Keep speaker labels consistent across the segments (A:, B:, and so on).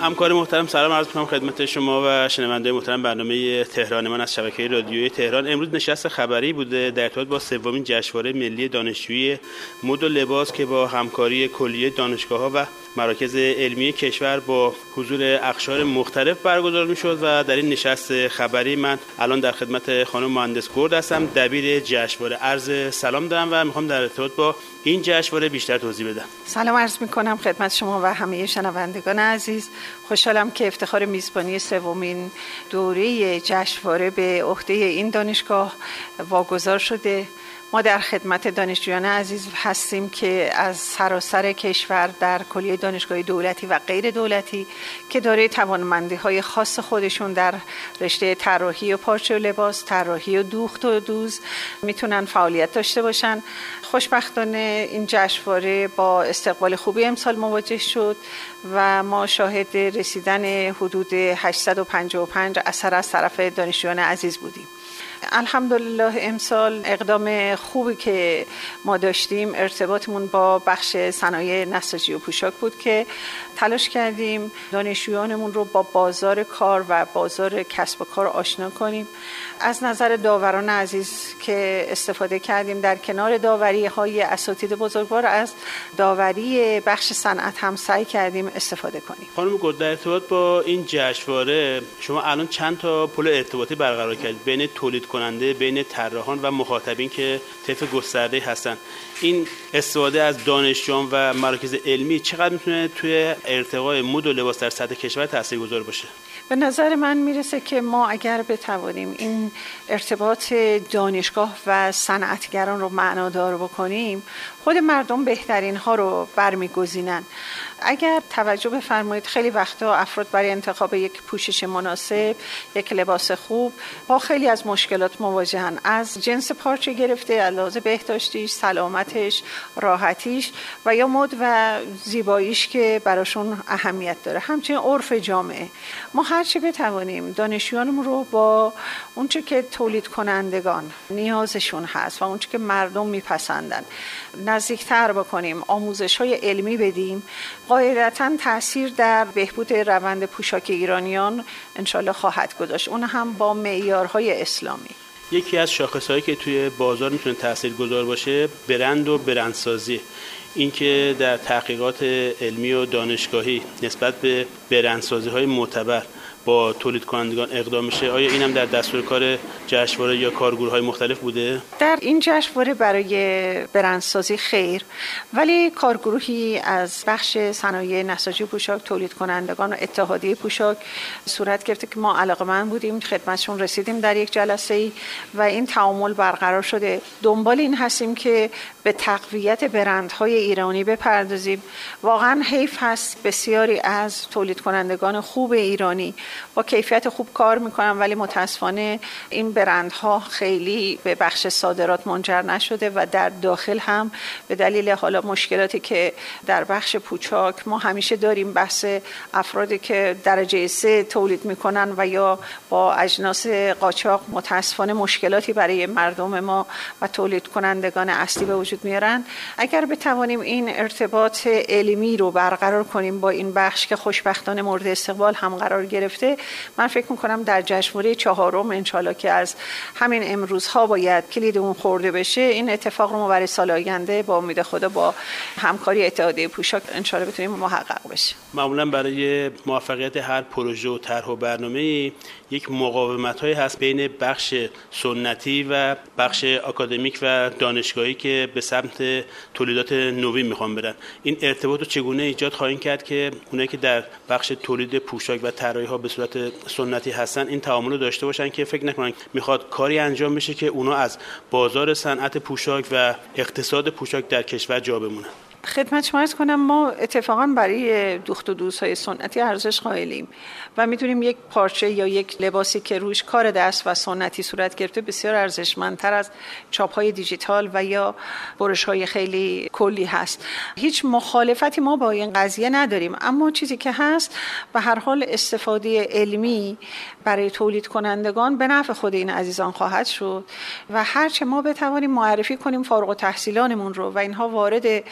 A: همکار محترم سلام عرض می‌کنم خدمت شما و شنونده محترم برنامه تهرانمان از شبکه رادیویی تهران. امروز نشست خبری بوده در ارتباط با سومین جشنواره ملی دانشجویی مد و لباس که با همکاری کلیه دانشگاه‌ها و مراکز علمی کشور با حضور اقشار مختلف برگزار می‌شد و در این نشست خبری من الان در خدمت خانم مهندس گرد هستم، دبیر جشنواره. عرض سلام دارم و می‌خوام در ارتباط با این جشنواره بیشتر توضیح بدم.
B: سلام عرض می‌کنم خدمت شما و همه شنوندگان عزیز. خوشحالم که افتخار میزبانی سومین دوره جشنواره به عهده این دانشگاه واگذار شده. ما در خدمت دانشجویان عزیز هستیم که از سراسر کشور در کلیه دانشگاه دولتی و غیر دولتی که دارای توانمندی‌های خاص خودشون در رشته طراحی و پارچه و لباس، طراحی و دوخت و دوز میتونن فعالیت داشته باشن. خوشبختانه این جشنواره با استقبال خوبی امسال مواجه شد و ما شاهد رسیدن حدود 855 اثر از طرف دانشجویان عزیز بودیم. الحمدلله امسال اقدام خوبی که ما داشتیم ارتباطمون با بخش صنایع نساجی و پوشاک بود که تلاش کردیم دانشجویانمون رو با بازار کار و بازار کسب و کار آشنا کنیم. از نظر داوران عزیز که استفاده کردیم، در کنار داوری‌های اساتید بزرگوار از داوری بخش صنعت هم سعی کردیم استفاده کنیم.
A: خانم گرد، در ارتباط با این جشنواره شما الان چند تا پل ارتباطی برقرار کردید بین تولید کننده، بین طراحان و مخاطبین که طیف گسترده هستن؟ این استفاده از دانشجویان و مراکز علمی چقدر میتونه توی ارتقای مد و لباس در سطح کشور تاثیرگذار باشه؟
B: به نظر من میرسه که ما اگر بتوانیم این ارتباط دانشگاه و صنعتگران رو معنادار بکنیم، خود مردم بهترین ها رو برمیگزینن. اگر توجه بفرمایید خیلی وقتا افراد برای انتخاب یک پوشش مناسب، یک لباس خوب با خیلی از مشکلات مواجهن، از جنس پارچه گرفته، علاوه بهداشتیش، سلامتش، راحتیش و یا مد و زیباییش که براشون اهمیت داره، همچنین عرف جامعه. ما هرچی بتوانیم دانشجویانمون رو با اونچه که تولید کنندگان نیازشون هست و اونچه که مردم میپسندن نزدیکتر بکنیم، آموزش‌های علمی بدیم، قاعدتاً تأثیر در بهبود روند پوشاک ایرانیان انشالله خواهد گذاشت، اون هم با معیارهای اسلامی.
A: یکی از شاخص‌هایی که توی بازار میتونه تاثیرگذار باشه برند و برندسازی. اینکه در تحقیقات علمی و دانشگاهی نسبت به برندسازی‌های معتبر با تولید کنندگان اقدام میشه، آیا این هم در دستور کار جشنواره یا کارگروه‌های مختلف بوده؟
B: در این جشنواره برای برندسازی خیر، ولی کارگروهی از بخش صنایع نساجی پوشاک، تولید کنندگان و اتحادیه پوشاک صورت گرفته که ما علاقه‌مند بودیم، خدمتشون رسیدیم در یک جلسه‌ای و این تعامل برقرار شده. دنبال این هستیم که به تقویت برندهای ایرانی بپردازیم. واقعا حیف هست بسیاری از تولید کنندگان خوب ایرانی با کیفیت خوب کار میکنن ولی متاسفانه این برندها خیلی به بخش صادرات منجر نشده و در داخل هم به دلیل حالا مشکلاتی که در بخش پوشاک ما همیشه داریم، بحث افرادی که درجه 3 تولید میکنن و یا با اجناس قاچاق متاسفانه مشکلاتی برای مردم ما و تولید کنندگان اصلی به وجود میارن. اگر بتوانیم این ارتباط علمی رو برقرار کنیم با این بخش که خوشبختانه مورد استقبال هم قرار گرفته، من فکر میکنم در جشنواره 4 انشالله که از همین امروزها باید کلید اون خورده بشه، این اتفاق رو ما برای سال آینده با امید خدا با همکاری اتحادیه پوشاک انشالله بتونیم محقق بشه.
A: معمولا برای موفقیت هر پروژه و طرح و برنامه‌ای یک مقاومت‌هایی هست بین بخش سنتی و بخش آکادمیک و دانشگاهی که به سمت تولیدات نوین میخوان برن. این ارتباط رو چگونه ایجاد خواهیم کرد که اونایی که در بخش تولید پوشاک و طراحی‌ها به صورت سنتی هستن این تعامل رو داشته باشن که فکر نکنن میخواد کاری انجام بشه که اونا از بازار صنعت پوشاک و اقتصاد پوشاک در کشور جا بمونن.
B: خدمت شما عرض کنم ما اتفاقا برای دوخت و دوزهای سنتی ارزش قائلیم و میدونیم یک پارچه یا یک لباسی که روش کار دست و سنتی صورت گرفته بسیار ارزشمندتر از چاپ‌های دیجیتال و یا برش‌های خیلی کلی هست. هیچ مخالفتی ما با این قضیه نداریم، اما چیزی که هست به هر حال استفاده علمی برای تولید کنندگان به نفع خود این عزیزان خواهد شد و هرچه ما بتوانیم معرفی کنیم فارغ التحصیلانمون رو و اینها وارد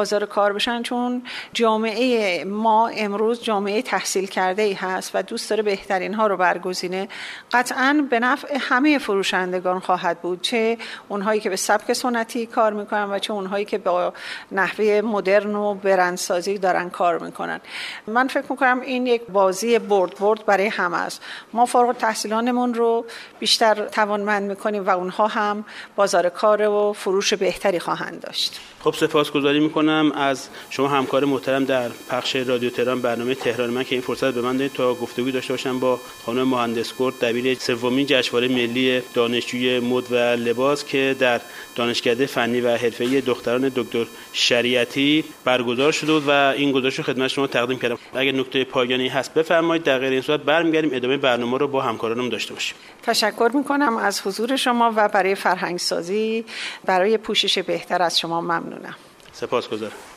B: بازار کار بشن، چون جامعه ما امروز جامعه تحصیل کرده ای هست و دوست داره بهترین ها رو برگزینه، قطعاً به نفع همه فروشندگان خواهد بود، چه اونهایی که به سبک سنتی کار میکنن و چه اونهایی که با نحوه مدرن و برندسازی دارن کار میکنن. من فکر میکنم این یک بازی برد برای همه است. ما فارغ التحصیلانمون رو بیشتر توانمند میکنیم و اونها هم بازار کار و فروش بهتری خواهند داشت.
A: خب سپاسگزاری میکنم از شما همکار محترم در پخش رادیو تهران برنامه تهران من که این فرصت به من دادید تا گفتگوی داشته باشم با خانم مهندس کرد، دبیر سومین جشنواره ملی دانشجوی مد و لباس که در دانشکده فنی و حرفه‌ای دختران دکتر شریعتی برگزار شده و این گزارش رو خدمت شما تقدیم کردم. اگر نکته پایانی هست بفرمایید، در غیر این صورت برمیگردیم ادامه برنامه رو با همکارانم داشته باشیم.
B: تشکر میکنم از حضور شما و برای فرهنگ سازی، برای پوشش بهتر از شما ممنونم.
A: سپاسگزارم.